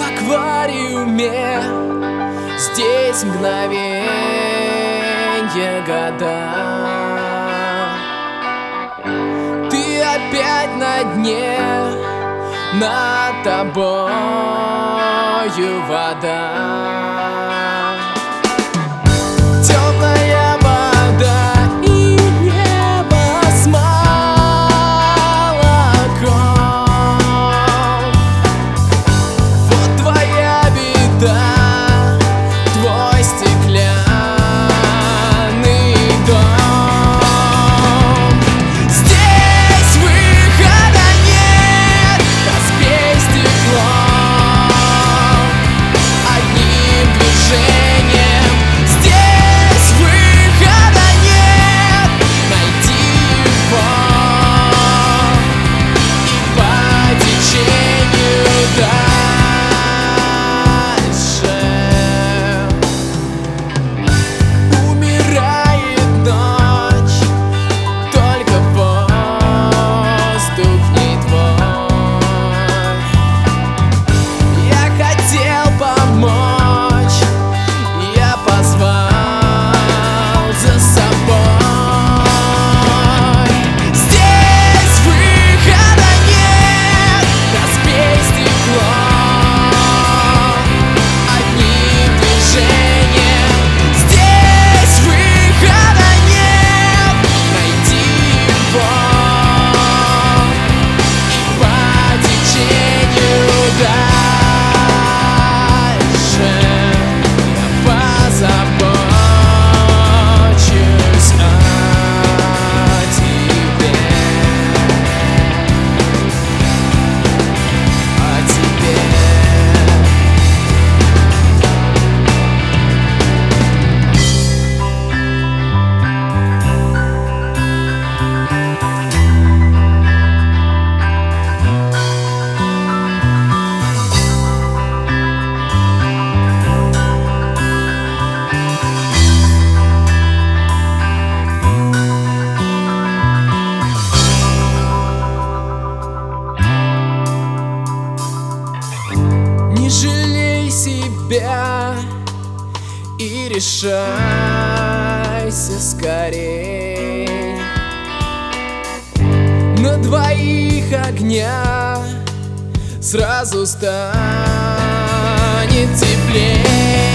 аквариуме здесь мгновенье года. Ты опять на дне, над тобою вода. Темная вода и небо с молоком. Вот твоя беда, твой стеклянный дом. Здесь выхода нет, разбей стекло одним движением. Здесь выхода нет, найди его и по течению дальше. Умирает ночь, только воздух не твой. Я хотел помочь, я позвал за собой. Здесь выхода нет, разбей стекло одним движением. Здесь выхода нет, найди его и по течению дальше. Я позабочусь о тебе, о тебе. Не жалей себя и решайся скорей. На двоих огня сразу станет теплей.